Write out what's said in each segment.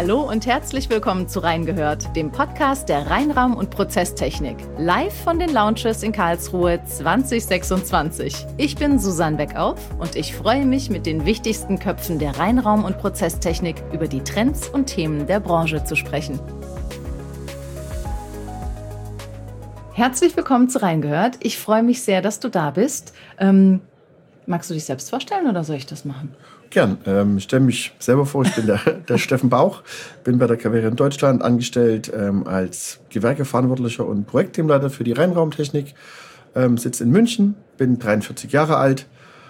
Hallo und herzlich willkommen zu Reingehört, dem Podcast der Reinraum- und Prozesstechnik. Live von den Lounges in Karlsruhe 2026. Ich bin Susanne Beckauf und ich freue mich, mit den wichtigsten Köpfen der Reinraum- und Prozesstechnik über die Trends und Themen der Branche zu sprechen. Herzlich willkommen zu Reingehört. Ich freue mich sehr, dass du da bist. Magst du dich selbst vorstellen oder soll ich das machen? Gern. Ich stelle mich selber vor, ich bin der Steffen Bauch, bin bei der Caverion Deutschland angestellt als Gewerkeverantwortlicher und Projektteamleiter für die Reinraumtechnik. Sitze in München, bin 43 Jahre alt,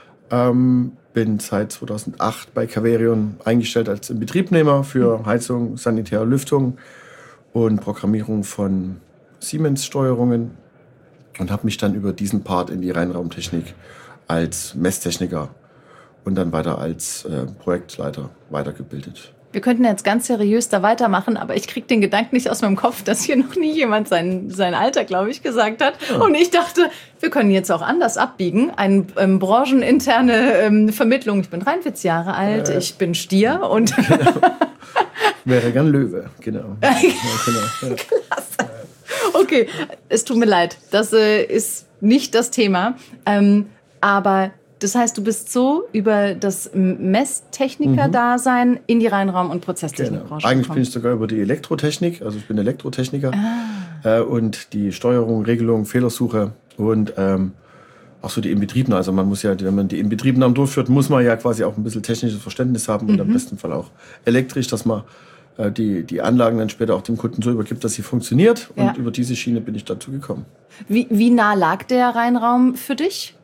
bin seit 2008 bei Caverion eingestellt als Inbetriebnehmer für Heizung, Sanitär, Lüftung und Programmierung von Siemens-Steuerungen und habe mich dann über diesen Part in die Reinraumtechnik als Messtechniker und dann weiter als Projektleiter weitergebildet. Wir könnten jetzt ganz seriös da weitermachen, aber ich kriege den Gedanken nicht aus meinem Kopf, dass hier noch nie jemand sein Alter, glaube ich, gesagt hat. Ja. Und ich dachte, wir können jetzt auch anders abbiegen. Eine brancheninterne Vermittlung. Ich bin 43 Jahre alt, ich bin Stier und... Genau. Wäre gern Löwe, genau. Ja, genau. Klasse. Okay, es tut mir leid, das ist nicht das Thema, aber... Das heißt, du bist so über das Messtechniker-Dasein in die Reinraum- und Prozesstechnikbranche Eigentlich gekommen. bin ich sogar über die Elektrotechnik, also ich bin Elektrotechniker und die Steuerung, Regelung, Fehlersuche und auch so die Inbetriebnahme. Also man muss ja, wenn man die Inbetriebnahme durchführt, muss man ja quasi auch ein bisschen technisches Verständnis haben und im besten Fall auch elektrisch, dass man die Anlagen dann später auch dem Kunden so übergibt, dass sie funktioniert. Und über diese Schiene bin ich dazu gekommen. Wie nah lag der Reinraum für dich?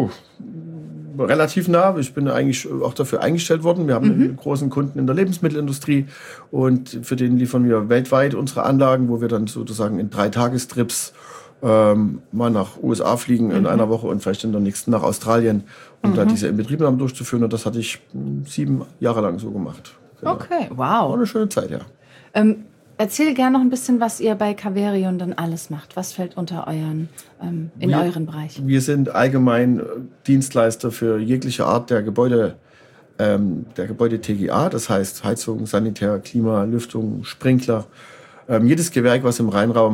Relativ nah. Ich bin eigentlich auch dafür eingestellt worden. Wir haben einen großen Kunden in der Lebensmittelindustrie und für den liefern wir weltweit unsere Anlagen, wo wir dann sozusagen in 3-Tagestrips mal nach USA fliegen in einer Woche und vielleicht in der nächsten nach Australien, um da diese Inbetriebnahme durchzuführen. Und das hatte ich 7 Jahre lang so gemacht. Genau. Okay, wow. War eine schöne Zeit, ja. Erzähl gerne noch ein bisschen, was ihr bei Caverion dann alles macht. Was fällt unter euren Bereich? Wir sind allgemein Dienstleister für jegliche Art der Gebäude TGA, das heißt Heizung, Sanitär, Klima, Lüftung, Sprinkler. Jedes Gewerk, was im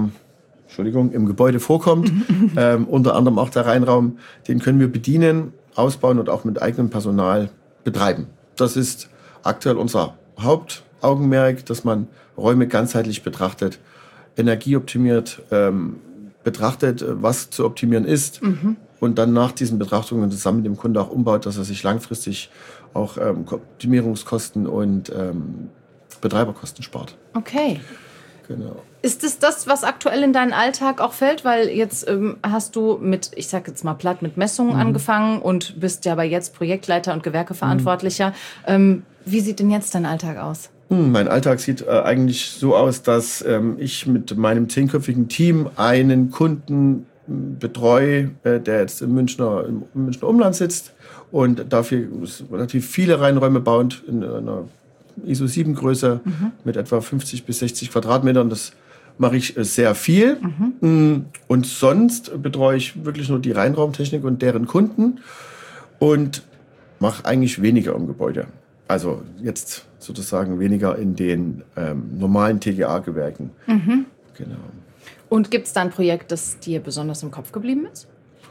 Gebäude vorkommt, unter anderem auch der Reinraum, den können wir bedienen, ausbauen und auch mit eigenem Personal betreiben. Das ist aktuell unser Hauptaugenmerk, dass man Räume ganzheitlich betrachtet, energieoptimiert betrachtet, was zu optimieren ist und dann nach diesen Betrachtungen zusammen mit dem Kunden auch umbaut, dass er sich langfristig auch Optimierungskosten und Betreiberkosten spart. Okay. Genau. Ist es das, was aktuell in deinen Alltag auch fällt? Weil jetzt hast du mit, ich sag jetzt mal platt, mit Messungen angefangen und bist ja aber jetzt Projektleiter und Gewerkeverantwortlicher. Wie sieht denn jetzt dein Alltag aus? Mein Alltag sieht eigentlich so aus, dass ich mit meinem 10-köpfigen Team einen Kunden betreue, der jetzt im Münchner Umland sitzt und dafür relativ viele Reinräume baut in einer ISO-7-Größe mit etwa 50 bis 60 Quadratmetern. Das mache ich sehr viel. Und sonst betreue ich wirklich nur die Reinraumtechnik und deren Kunden und mache eigentlich weniger im Gebäude. Also jetzt sozusagen weniger in den normalen TGA-Gewerken. Genau. Und gibt es da ein Projekt, das dir besonders im Kopf geblieben ist?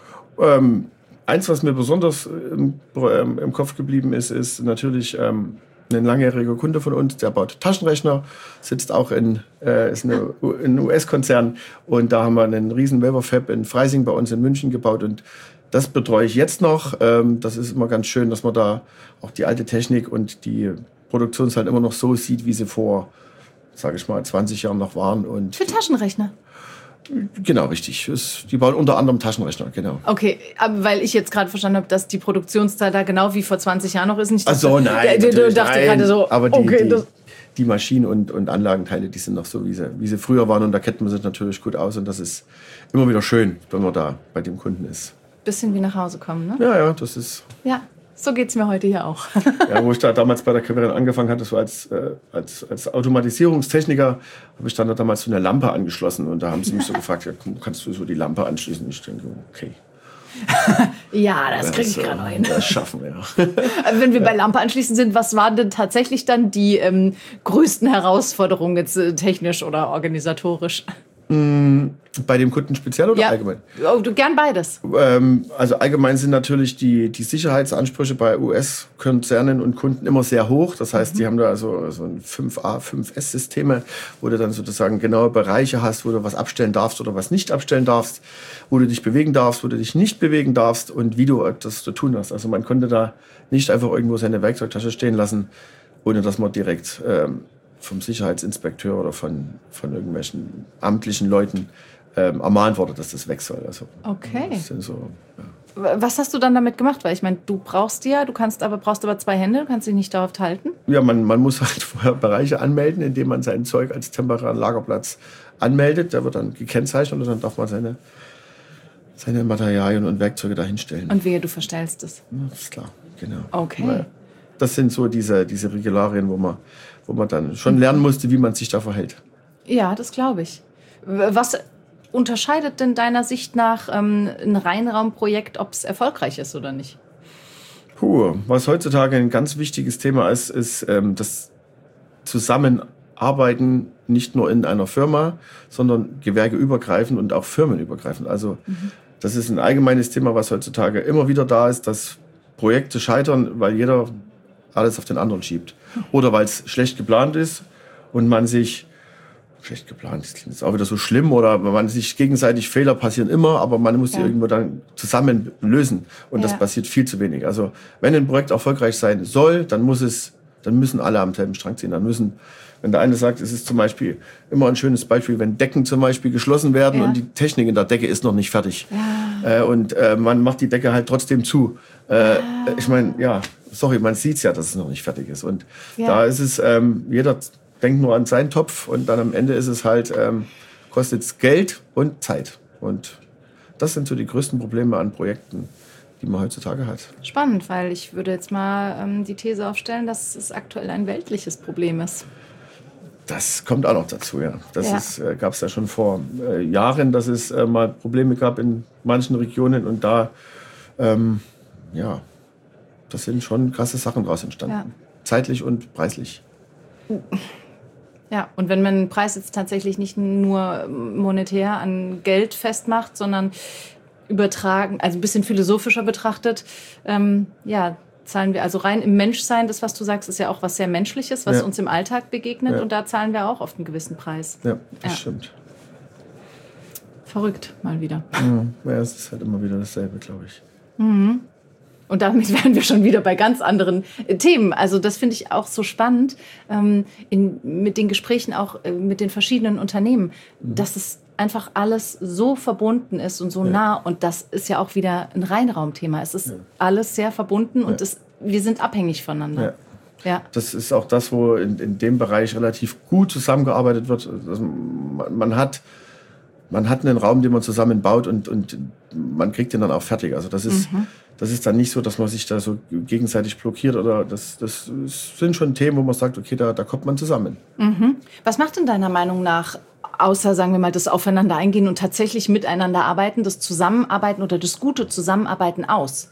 Eins, was mir besonders im Kopf geblieben ist, ist natürlich ein langjähriger Kunde von uns, der baut Taschenrechner, sitzt auch ist ein US-Konzern und da haben wir einen riesen Wafer-Fab in Freising bei uns in München gebaut und das betreue ich jetzt noch. Das ist immer ganz schön, dass man da auch die alte Technik und die Produktionszeit immer noch so sieht, wie sie vor, sage ich mal, 20 Jahren noch waren. Und für Taschenrechner? Genau, richtig. Die bauen unter anderem Taschenrechner, genau. Okay, aber weil ich jetzt gerade verstanden habe, dass die Produktionszeit da genau wie vor 20 Jahren noch ist. Nicht, ach so, nein. Du dachte gerade so, aber okay, die Maschinen und Anlagenteile, die sind noch so, wie sie früher waren. Und da kennt man sich natürlich gut aus. Und das ist immer wieder schön, wenn man da bei dem Kunden ist. Bisschen wie nach Hause kommen, ne? Ja, das ist... Ja, so geht's mir heute hier auch. Ja, wo ich da damals bei der Caverion angefangen hatte, so als Automatisierungstechniker, habe ich dann damals so eine Lampe angeschlossen. Und da haben sie mich so gefragt, ja, kannst du so die Lampe anschließen? Ich denke, okay. Ja, das kriege ich gerade hin. Das schaffen wir. Wenn wir bei Lampe anschließend sind, was waren denn tatsächlich dann die größten Herausforderungen jetzt technisch oder organisatorisch? Bei dem Kunden speziell oder allgemein? Oh, gern beides. Also allgemein sind natürlich die Sicherheitsansprüche bei US-Konzernen und Kunden immer sehr hoch. Das heißt, die haben da so ein 5A, 5S-Systeme, wo du dann sozusagen genaue Bereiche hast, wo du was abstellen darfst oder was nicht abstellen darfst, wo du dich bewegen darfst, wo du dich nicht bewegen darfst und wie du das zu tun hast. Also man konnte da nicht einfach irgendwo seine Werkzeugtasche stehen lassen, ohne dass man direkt vom Sicherheitsinspekteur oder von irgendwelchen amtlichen Leuten ermahnt wurde, dass das weg soll. Also, okay. Das sind so, Was hast du dann damit gemacht? Weil ich meine, du brauchst brauchst aber 2 Hände, du kannst dich nicht darauf halten. Ja, man muss halt vorher Bereiche anmelden, indem man sein Zeug als temporären Lagerplatz anmeldet. Der wird dann gekennzeichnet und dann darf man seine Materialien und Werkzeuge da hinstellen. Und wehe, du verstellst es. Ja, das ist klar, genau. Okay. Weil das sind so diese Regularien, wo man dann schon lernen musste, wie man sich da verhält. Ja, das glaube ich. Was unterscheidet denn deiner Sicht nach ein Reinraumprojekt, ob es erfolgreich ist oder nicht? Was heutzutage ein ganz wichtiges Thema ist das Zusammenarbeiten nicht nur in einer Firma, sondern gewerkeübergreifend und auch firmenübergreifend. Also das ist ein allgemeines Thema, was heutzutage immer wieder da ist, dass Projekte scheitern, weil jeder alles auf den anderen schiebt. Oder weil es schlecht geplant ist und man sich, schlecht geplant, das klingt jetzt auch wieder so schlimm, oder man sich gegenseitig, Fehler passieren immer, aber man muss die irgendwo dann zusammen lösen. Und das passiert viel zu wenig. Also wenn ein Projekt erfolgreich sein soll, dann müssen alle am selben Strang ziehen. Wenn der eine sagt, es ist zum Beispiel immer ein schönes Beispiel, wenn Decken zum Beispiel geschlossen werden und die Technik in der Decke ist noch nicht fertig. Und man macht die Decke halt trotzdem zu. Ich meine, man sieht's ja, dass es noch nicht fertig ist. Und da ist es, jeder denkt nur an seinen Topf und dann am Ende ist es halt, kostet es Geld und Zeit. Und das sind so die größten Probleme an Projekten, die man heutzutage hat. Spannend, weil ich würde jetzt mal die These aufstellen, dass es aktuell ein weltliches Problem ist. Das kommt auch noch dazu, ja. Das gab es ja schon vor Jahren, dass es mal Probleme gab in manchen Regionen und da, das sind schon krasse Sachen daraus entstanden. Ja. Zeitlich und preislich. Ja, und wenn man den Preis jetzt tatsächlich nicht nur monetär an Geld festmacht, sondern übertragen, also ein bisschen philosophischer betrachtet, zahlen wir, also rein im Menschsein, das, was du sagst, ist ja auch was sehr Menschliches, was uns im Alltag begegnet und da zahlen wir auch oft einen gewissen Preis. Ja, das stimmt. Verrückt, mal wieder. Ja, es ist halt immer wieder dasselbe, glaube ich. Mhm. Und damit wären wir schon wieder bei ganz anderen Themen. Also das finde ich auch so spannend, mit den Gesprächen auch mit den verschiedenen Unternehmen, dass es einfach alles so verbunden ist und so nah. Und das ist ja auch wieder ein Reinraumthema. Es ist alles sehr verbunden und wir sind abhängig voneinander. Ja. Das ist auch das, wo in dem Bereich relativ gut zusammengearbeitet wird. Also man hat einen Raum, den man zusammen baut und man kriegt den dann auch fertig. Also das ist dann nicht so, dass man sich da so gegenseitig blockiert oder das sind schon Themen, wo man sagt, okay, da kommt man zusammen. Was macht denn deiner Meinung nach, außer, sagen wir mal, das Aufeinander eingehen und tatsächlich miteinander arbeiten, das Zusammenarbeiten oder das gute Zusammenarbeiten aus?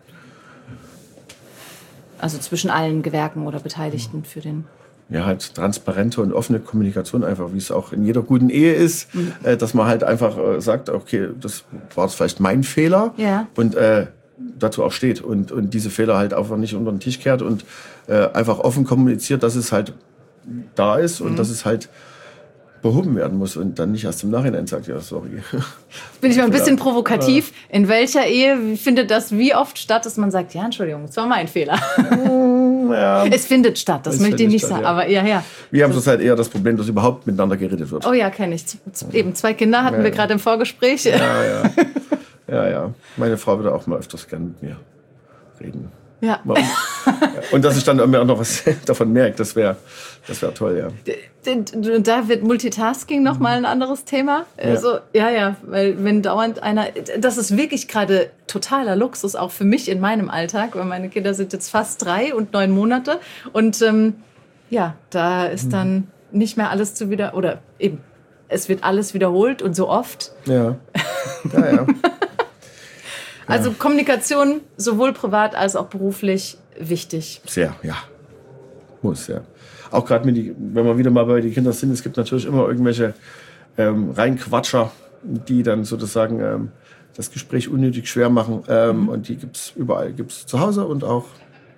Also zwischen allen Gewerken oder Beteiligten für den... Ja, halt transparente und offene Kommunikation einfach, wie es auch in jeder guten Ehe ist, dass man halt einfach sagt, okay, das war jetzt vielleicht mein Fehler und dazu auch steht und diese Fehler halt einfach nicht unter den Tisch kehrt und einfach offen kommuniziert, dass es halt da ist und dass es halt behoben werden muss und dann nicht erst im Nachhinein sagt, ja, sorry. Bin ich mal ein bisschen provokativ. In welcher Ehe findet das wie oft statt, dass man sagt, ja, Entschuldigung, es war mein Fehler? Es findet statt, das möchte ich nicht sagen, aber ja. Wir haben zurzeit eher das Problem, dass überhaupt miteinander geredet wird. Oh ja, kenne ich. Eben 2 Kinder hatten wir gerade im Vorgespräch. Ja. Meine Frau würde auch mal öfters gerne mit mir reden. Ja. Und dass ich dann auch noch was davon merke, das wäre toll, ja. Da wird Multitasking nochmal ein anderes Thema. Also, weil wenn dauernd das ist wirklich gerade totaler Luxus, auch für mich in meinem Alltag, weil meine Kinder sind jetzt fast 3 und 9 Monate. Und da ist dann nicht mehr alles oder eben, es wird alles wiederholt und so oft. Ja. Also Kommunikation sowohl privat als auch beruflich wichtig. Sehr, ja. Muss, ja. Auch gerade, wenn wir wieder mal bei den Kindern sind, es gibt natürlich immer irgendwelche Reinquatscher, die dann sozusagen das Gespräch unnötig schwer machen. Und die gibt es überall. Gibt es zu Hause und auch,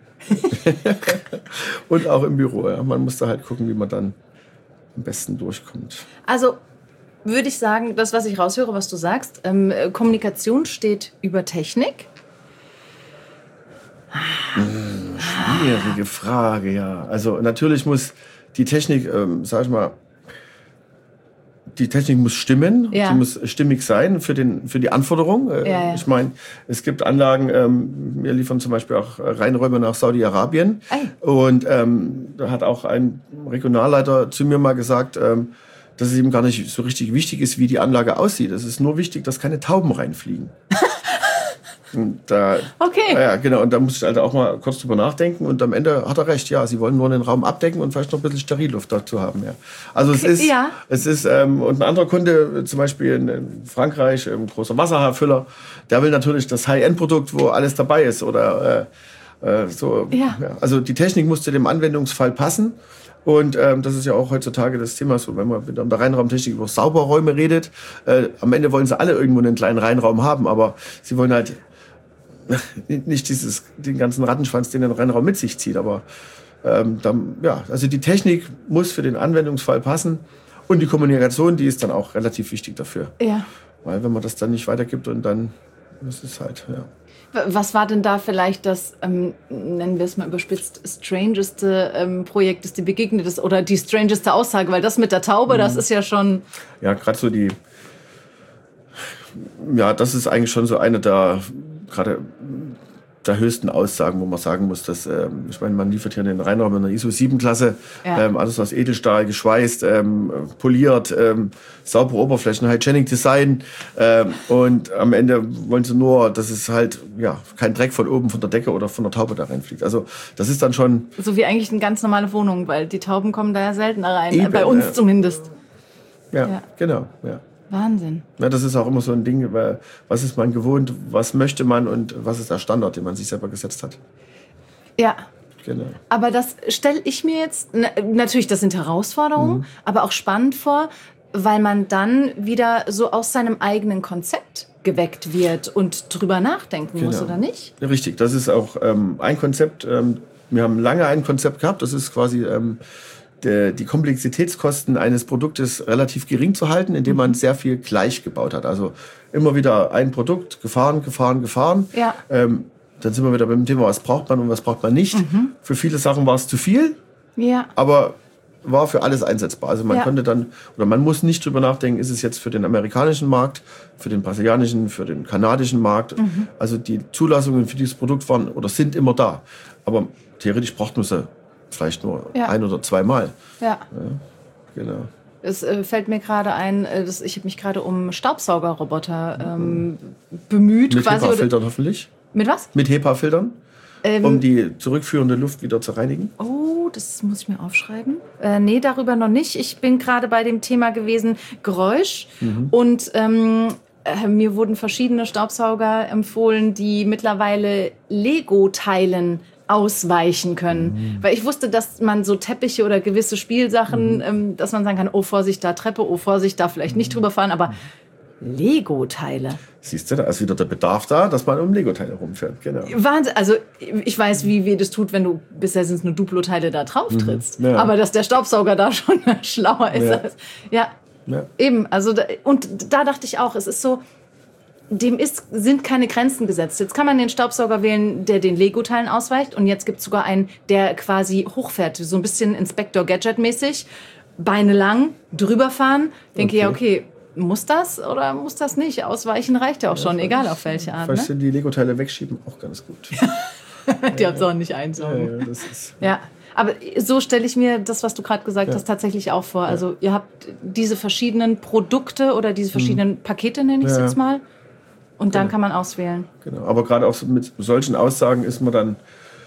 und auch im Büro. Ja. Man muss da halt gucken, wie man dann am besten durchkommt. Also würde ich sagen, das, was ich raushöre, was du sagst, Kommunikation steht über Technik. Schwierige Frage, ja. Also natürlich muss die Technik, sag ich mal, die Technik muss stimmen, Ja. die muss stimmig sein für die Anforderung. Ja. Ich meine, es gibt Anlagen, wir liefern zum Beispiel auch Reinräume nach Saudi-Arabien. Und da hat auch ein Regionalleiter zu mir mal gesagt, dass es ihm gar nicht so richtig wichtig ist, wie die Anlage aussieht. Es ist nur wichtig, dass keine Tauben reinfliegen. Okay. Ja, genau. Und da muss ich halt auch mal kurz drüber nachdenken. Und am Ende hat er recht. Ja, sie wollen nur den Raum abdecken und vielleicht noch ein bisschen Sterilluft dazu haben. Ja. Also Okay, es ist und ein anderer Kunde, zum Beispiel in Frankreich, ein großer Wasserhaarfüller, der will natürlich das High-End-Produkt, wo alles dabei ist. Oder so. Ja. Ja. Also die Technik muss zu dem Anwendungsfall passen. Und das ist ja auch heutzutage das Thema, so, wenn man mit der Reinraumtechnik über Sauberräume redet. Am Ende wollen sie alle irgendwo einen kleinen Reinraum haben, aber sie wollen halt nicht den ganzen Rattenschwanz, den ein Reinraum mit sich zieht. Aber also die Technik muss für den Anwendungsfall passen. Und die Kommunikation, die ist dann auch relativ wichtig dafür. Ja. Weil wenn man das dann nicht weitergibt und dann ist es halt, ja. Was war denn da vielleicht das, nennen wir es mal überspitzt, strangeste Projekt, das dir begegnet ist? Oder die strangeste Aussage? Weil das mit der Taube, das ist ja schon... Ja, gerade so das ist eigentlich schon so eine der höchsten Aussagen, wo man sagen muss, dass, ich meine, man liefert hier in den Reinraum in der ISO 7-Klasse, alles aus Edelstahl, geschweißt, poliert, saubere Oberflächen, Hygienic Design, und am Ende wollen sie nur, dass es halt, kein Dreck von oben von der Decke oder von der Taube da reinfliegt. Also, das ist dann schon... So wie eigentlich eine ganz normale Wohnung, weil die Tauben kommen da ja seltener rein, Eben, bei uns zumindest. Ja, genau, ja. Wahnsinn. Ja, das ist auch immer so ein Ding, weil was ist man gewohnt, was möchte man und was ist der Standard, den man sich selber gesetzt hat. Ja. Genau. Aber das stelle ich mir jetzt, natürlich, das sind Herausforderungen, aber auch spannend vor, weil man dann wieder so aus seinem eigenen Konzept geweckt wird und drüber nachdenken muss, oder nicht? Richtig, das ist auch ein Konzept. Wir haben lange ein Konzept gehabt, das ist quasi... die Komplexitätskosten eines Produktes relativ gering zu halten, indem man sehr viel gleich gebaut hat. Also immer wieder ein Produkt, gefahren. Ja. Dann sind wir wieder beim Thema, was braucht man und was braucht man nicht. Für viele Sachen war es zu viel, aber war für alles einsetzbar. Also man konnte dann, oder man muss nicht drüber nachdenken, ist es jetzt für den amerikanischen Markt, für den brasilianischen, für den kanadischen Markt. Also die Zulassungen für dieses Produkt waren oder sind immer da. Aber theoretisch braucht man sie vielleicht nur ein- oder zweimal. Ja. Genau. Es fällt mir gerade ein, ich habe mich gerade um Staubsaugerroboter bemüht. Mit quasi, HEPA-Filtern hoffentlich. Mit was? Mit HEPA-Filtern, um die zurückführende Luft wieder zu reinigen. Oh, das muss ich mir aufschreiben. Nee, darüber noch nicht. Ich bin gerade bei dem Thema gewesen, Geräusch. Und mir wurden verschiedene Staubsauger empfohlen, die mittlerweile Lego-Teilen ausweichen können. Weil ich wusste, dass man so Teppiche oder gewisse Spielsachen, dass man sagen kann, oh Vorsicht, da Treppe, oh Vorsicht, da vielleicht nicht drüber fahren, aber Lego-Teile. Siehst du, da ist wieder der Bedarf da, dass man um Lego-Teile rumfährt. Genau. Wahnsinn. Also ich weiß, wie weh das tut, wenn du, bisher sind es nur Duplo-Teile, da drauf trittst. Ja. Aber dass der Staubsauger da schon schlauer ist. Ja. Ja, eben. Also, und da dachte ich auch, es ist so, sind keine Grenzen gesetzt. Jetzt kann man den Staubsauger wählen, der den Lego-Teilen ausweicht. Und jetzt gibt es sogar einen, der quasi hochfährt. So ein bisschen Inspector Gadget-mäßig. Beine lang, drüber fahren. Denke okay, muss das oder muss das nicht? Ausweichen reicht ja auch schon, egal auf welche Art. Vielleicht sind die Lego-Teile wegschieben auch ganz gut. Die haben es auch nicht einsaugen. Ja, das ist... Ja. Aber so stelle ich mir das, was du gerade gesagt hast, tatsächlich auch vor. Also ihr habt diese verschiedenen Produkte oder diese verschiedenen Pakete, nenne ich es jetzt mal. Und dann kann man auswählen. Genau. Aber gerade auch so mit solchen Aussagen ist man dann,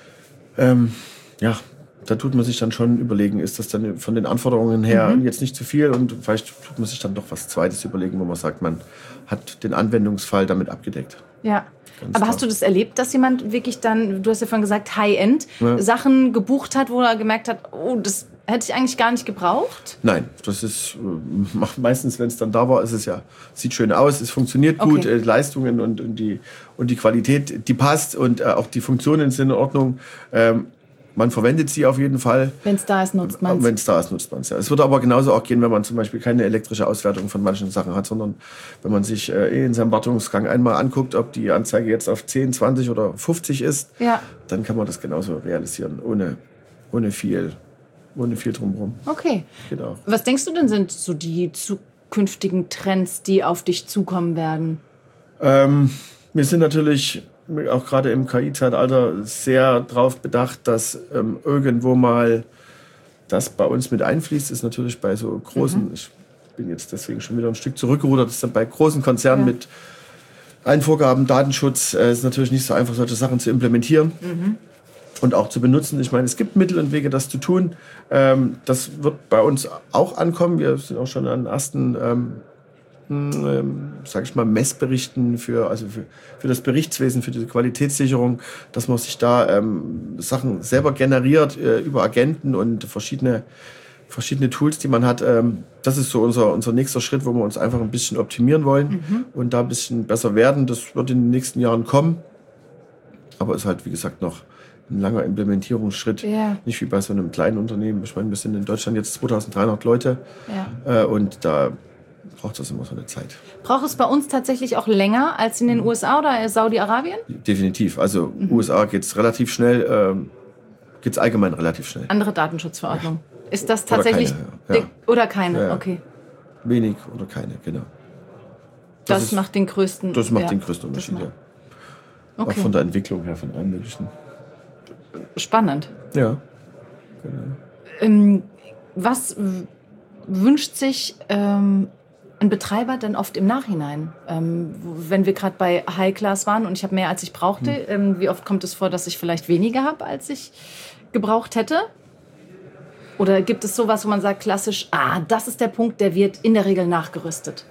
da tut man sich dann schon überlegen, ist das dann von den Anforderungen her jetzt nicht zu viel und vielleicht tut man sich dann doch was Zweites überlegen, wo man sagt, man hat den Anwendungsfall damit abgedeckt. Ja. Ganz Aber klar. hast du das erlebt, dass jemand wirklich dann, du hast ja vorhin gesagt, High-End, Sachen gebucht hat, wo er gemerkt hat, oh, das hätte ich eigentlich gar nicht gebraucht? Nein, das ist meistens, wenn es dann da war, ist es ja, sieht schön aus, es funktioniert gut, Leistungen und die Qualität, die passt und auch die Funktionen sind in Ordnung. Man verwendet sie auf jeden Fall. Wenn es da ist, nutzt man es. Wenn es da ist, nutzt man es. Ja. Es würde aber genauso auch gehen, wenn man zum Beispiel keine elektrische Auswertung von manchen Sachen hat, sondern wenn man sich in seinem Wartungsgang einmal anguckt, ob die Anzeige jetzt auf 10, 20 oder 50 ist, dann kann man das genauso realisieren, ohne viel drumherum. Okay. Genau. Was denkst du denn, sind so die zukünftigen Trends, die auf dich zukommen werden? Wir sind natürlich auch gerade im KI-Zeitalter sehr darauf bedacht, dass irgendwo mal das bei uns mit einfließt. Ist natürlich bei so großen, ich bin jetzt deswegen schon wieder ein Stück zurückgerudert, das ist dann bei großen Konzernen mit Einvorgaben, Datenschutz, ist natürlich nicht so einfach, solche Sachen zu implementieren. Und auch zu benutzen. Ich meine, es gibt Mittel und Wege, das zu tun. Das wird bei uns auch ankommen. Wir sind auch schon an ersten, sage ich mal, Messberichten für das Berichtswesen, für diese Qualitätssicherung, dass man sich da Sachen selber generiert über Agenten und verschiedene Tools, die man hat. Das ist so unser nächster Schritt, wo wir uns einfach ein bisschen optimieren wollen und da ein bisschen besser werden. Das wird in den nächsten Jahren kommen. Aber ist halt, wie gesagt, noch ein langer Implementierungsschritt, nicht wie bei so einem kleinen Unternehmen. Ich meine, wir sind in Deutschland jetzt 2300 Leute und da braucht das immer so eine Zeit. Braucht es bei uns tatsächlich auch länger als in den USA oder Saudi-Arabien? Definitiv. Also USA geht es relativ schnell, geht es allgemein relativ schnell. Andere Datenschutzverordnung. Ist das tatsächlich... Oder keine, Ja. Okay. Wenig oder keine, genau. Das macht den größten... Das macht den größten Unterschied, ja. Okay. Auch von der Entwicklung her, von allen möglichen. Spannend. Ja, genau. Was wünscht sich ein Betreiber denn oft im Nachhinein? Wenn wir gerade bei High Class waren und ich habe mehr, als ich brauchte, wie oft kommt es vor, dass ich vielleicht weniger habe, als ich gebraucht hätte? Oder gibt es sowas, wo man sagt, klassisch, das ist der Punkt, der wird in der Regel nachgerüstet?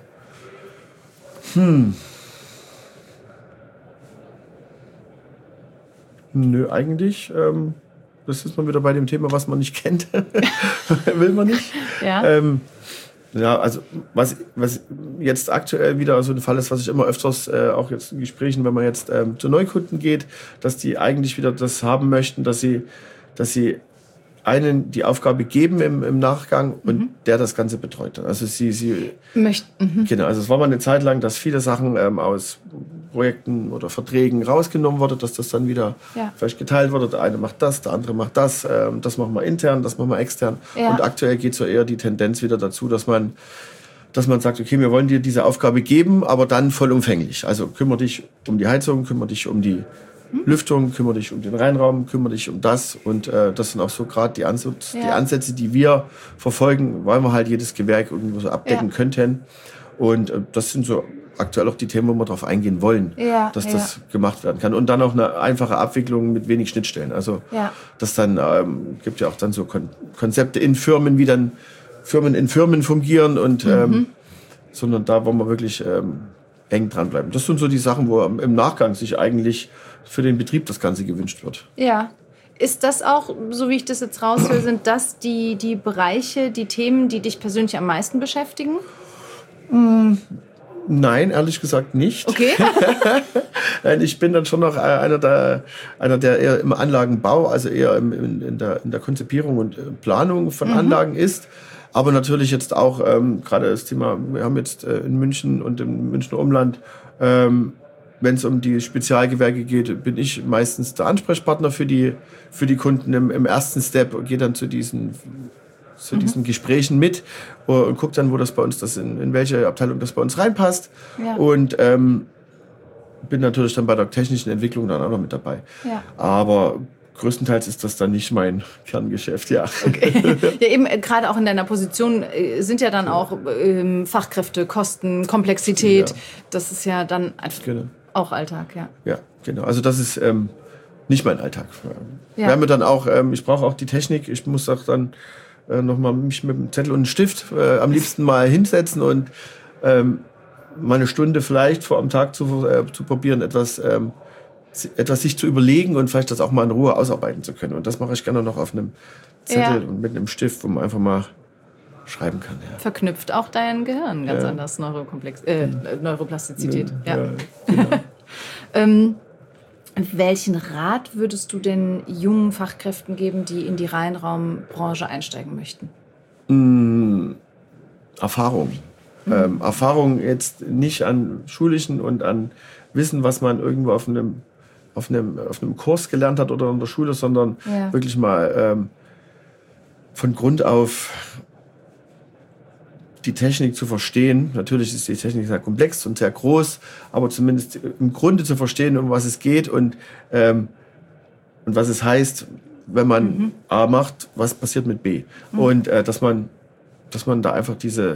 Nö, eigentlich. Das ist man wieder bei dem Thema, was man nicht kennt. Will man nicht. Ja, also was jetzt aktuell wieder so ein Fall ist, was ich immer öfters auch jetzt in Gesprächen, wenn man jetzt zu Neukunden geht, dass die eigentlich wieder das haben möchten, dass sie einen die Aufgabe geben im Nachgang und der das Ganze betreut dann. Also sie möchten. Genau, also es war mal eine Zeit lang, dass viele Sachen aus Projekten oder Verträgen rausgenommen wurde, dass das dann wieder vielleicht geteilt wurde. Der eine macht das, der andere macht das. Das machen wir intern, das machen wir extern. Ja. Und aktuell geht so eher die Tendenz wieder dazu, dass man sagt, okay, wir wollen dir diese Aufgabe geben, aber dann vollumfänglich. Also kümmere dich um die Heizung, kümmere dich um die Lüftung, kümmere dich um den Reinraum, kümmere dich um das. Und das sind auch so gerade die Ansätze, die wir verfolgen, weil wir halt jedes Gewerk irgendwo so abdecken könnten. Und das sind so aktuell auch die Themen, wo wir darauf eingehen wollen, dass das gemacht werden kann. Und dann auch eine einfache Abwicklung mit wenig Schnittstellen. Also das dann gibt ja auch dann so Konzepte in Firmen, wie dann Firmen in Firmen fungieren und sondern da wollen wir wirklich eng dranbleiben. Das sind so die Sachen, wo im Nachgang sich eigentlich für den Betrieb das Ganze gewünscht wird. Ja. Ist das auch, so wie ich das jetzt raushöre, sind das die Bereiche, die Themen, die dich persönlich am meisten beschäftigen? Nein, ehrlich gesagt nicht. Okay. Ich bin dann schon noch einer, der eher im Anlagenbau, also eher in der Konzipierung und Planung von Anlagen ist. Aber natürlich jetzt auch gerade das Thema, wir haben jetzt in München und im Münchner Umland, wenn es um die Spezialgewerke geht, bin ich meistens der Ansprechpartner für die Kunden im ersten Step und gehe dann zu diesen Gesprächen mit und gucke dann, wo das bei uns in welche Abteilung das bei uns reinpasst. Ja. Und bin natürlich dann bei der technischen Entwicklung dann auch noch mit dabei. Ja. Aber größtenteils ist das dann nicht mein Kerngeschäft, ja. Okay. Ja, eben gerade auch in deiner Position sind ja dann auch Fachkräfte, Kosten, Komplexität. Ja. Das ist ja dann einfach auch Alltag, ja. Ja, genau. Also das ist nicht mein Alltag. Ja. Wir haben dann auch, ich brauche auch die Technik. Ich muss auch dann nochmal mich mit einem Zettel und einem Stift am liebsten mal hinsetzen und mal eine Stunde vielleicht vor am Tag zu probieren, etwas sich zu überlegen und vielleicht das auch mal in Ruhe ausarbeiten zu können. Und das mache ich gerne noch auf einem Zettel und mit einem Stift, wo man einfach mal schreiben kann. Ja. Verknüpft auch dein Gehirn ganz anders, Neuroplastizität. Ja. Genau. Welchen Rat würdest du den jungen Fachkräften geben, die in die Reinraumbranche einsteigen möchten? Erfahrung. Erfahrung jetzt nicht an schulischen und an Wissen, was man irgendwo auf einem Kurs gelernt hat oder in der Schule, sondern wirklich mal von Grund auf die Technik zu verstehen. Natürlich ist die Technik sehr komplex und sehr groß, aber zumindest im Grunde zu verstehen, um was es geht und was es heißt, wenn man A macht, was passiert mit B. Und dass man da einfach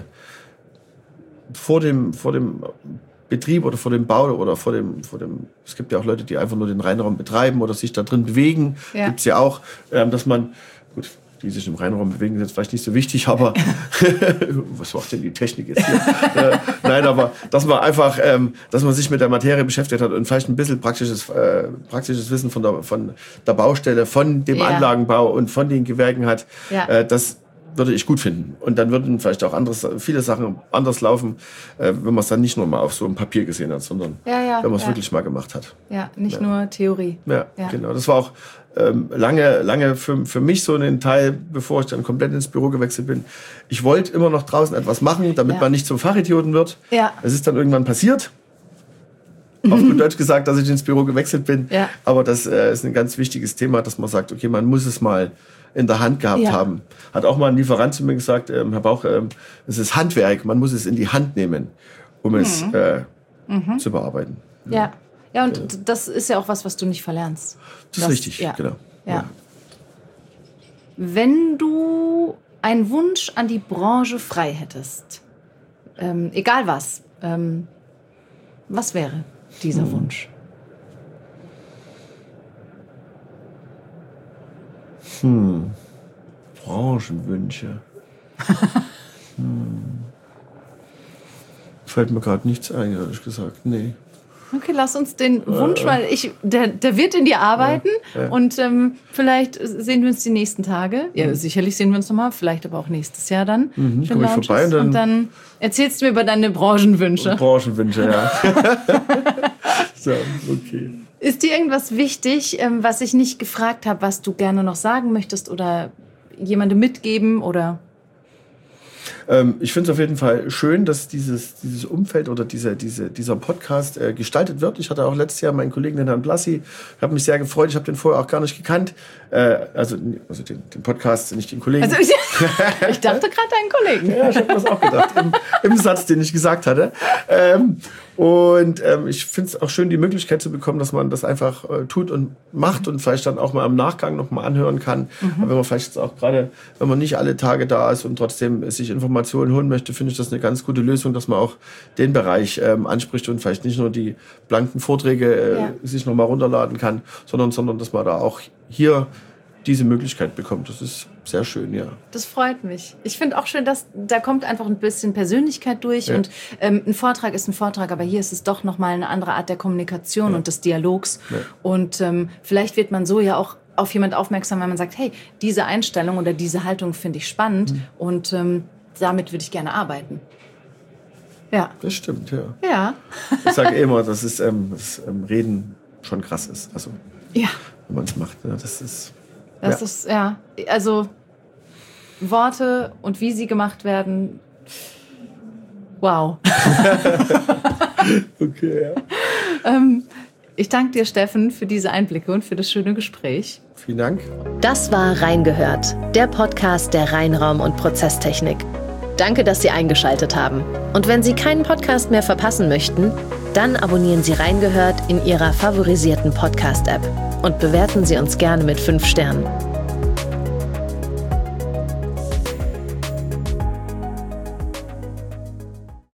vor dem Betrieb oder vor dem Bau oder vor dem es gibt ja auch Leute, die einfach nur den Reinraum betreiben oder sich da drin bewegen. Gibt es ja auch, dass man, gut, die sich im Reinraum bewegen, ist jetzt vielleicht nicht so wichtig, aber was macht denn die Technik jetzt hier? Nein, aber dass man einfach, dass man sich mit der Materie beschäftigt hat und vielleicht ein bisschen praktisches Wissen von der Baustelle, von dem Anlagenbau und von den Gewerken hat, das würde ich gut finden. Und dann würden vielleicht auch viele Sachen anders laufen, wenn man es dann nicht nur mal auf so einem Papier gesehen hat, sondern wenn man es wirklich mal gemacht hat. Ja, nicht nur Theorie. Ja, genau. Das war auch lange für mich so ein Teil, bevor ich dann komplett ins Büro gewechselt bin. Ich wollte immer noch draußen etwas machen, damit man nicht zum Fachidioten wird. Ja. Es ist dann irgendwann passiert. Auf gut Deutsch gesagt, dass ich ins Büro gewechselt bin. Ja. Aber das ist ein ganz wichtiges Thema, dass man sagt, okay, man muss es mal in der Hand gehabt haben. Hat auch mal ein Lieferant zu mir gesagt, Herr Bauch, es ist Handwerk, man muss es in die Hand nehmen, um es zu bearbeiten. Ja, und das ist ja auch was du nicht verlernst. Das ist richtig, genau. Ja. Wenn du einen Wunsch an die Branche frei hättest, egal was wäre dieser Wunsch? Branchenwünsche. Fällt mir gerade nichts ein, ehrlich gesagt. Nee. Okay, lass uns den Wunsch mal. Der wird in dir arbeiten und vielleicht sehen wir uns die nächsten Tage. Ja, sicherlich sehen wir uns nochmal, vielleicht aber auch nächstes Jahr dann. Komm ich vorbei und dann erzählst du mir über deine Branchenwünsche. Branchenwünsche, ja. So, okay. Ist dir irgendwas wichtig, was ich nicht gefragt habe, was du gerne noch sagen möchtest oder jemandem mitgeben oder? Ich finde es auf jeden Fall schön, dass dieses Umfeld oder dieser Podcast gestaltet wird. Ich hatte auch letztes Jahr meinen Kollegen, den Herrn Blassi, habe mich sehr gefreut. Ich habe den vorher auch gar nicht gekannt. Also den Podcast, nicht den Kollegen. Also ich dachte gerade deinen Kollegen. Ja, ich habe das auch gedacht, im Satz, den ich gesagt hatte. Ich finde es auch schön, die Möglichkeit zu bekommen, dass man das einfach tut und macht und vielleicht dann auch mal im Nachgang noch mal anhören kann. Aber wenn man vielleicht jetzt auch gerade, wenn man nicht alle Tage da ist und trotzdem sich Informationen holen möchte, finde ich das eine ganz gute Lösung, dass man auch den Bereich anspricht und vielleicht nicht nur die blanken Vorträge sich noch mal runterladen kann, sondern dass man da auch hier diese Möglichkeit bekommt. Das ist sehr schön, ja. Das freut mich. Ich finde auch schön, dass da kommt einfach ein bisschen Persönlichkeit durch und ein Vortrag ist ein Vortrag, aber hier ist es doch nochmal eine andere Art der Kommunikation und des Dialogs. Ja. Und vielleicht wird man so ja auch auf jemand aufmerksam, wenn man sagt, hey, diese Einstellung oder diese Haltung finde ich spannend und damit würde ich gerne arbeiten. Ja. Das stimmt, ja. Ja. Ich sage immer, dass das Reden schon krass ist. Also, wenn man es macht, das ist... Das ist, also Worte und wie sie gemacht werden, wow. Okay, ja. Ich danke dir, Steffen, für diese Einblicke und für das schöne Gespräch. Vielen Dank. Das war Reingehört, der Podcast der Reinraum- und Prozesstechnik. Danke, dass Sie eingeschaltet haben. Und wenn Sie keinen Podcast mehr verpassen möchten, dann abonnieren Sie Reingehört in Ihrer favorisierten Podcast-App und bewerten Sie uns gerne mit 5 Sternen.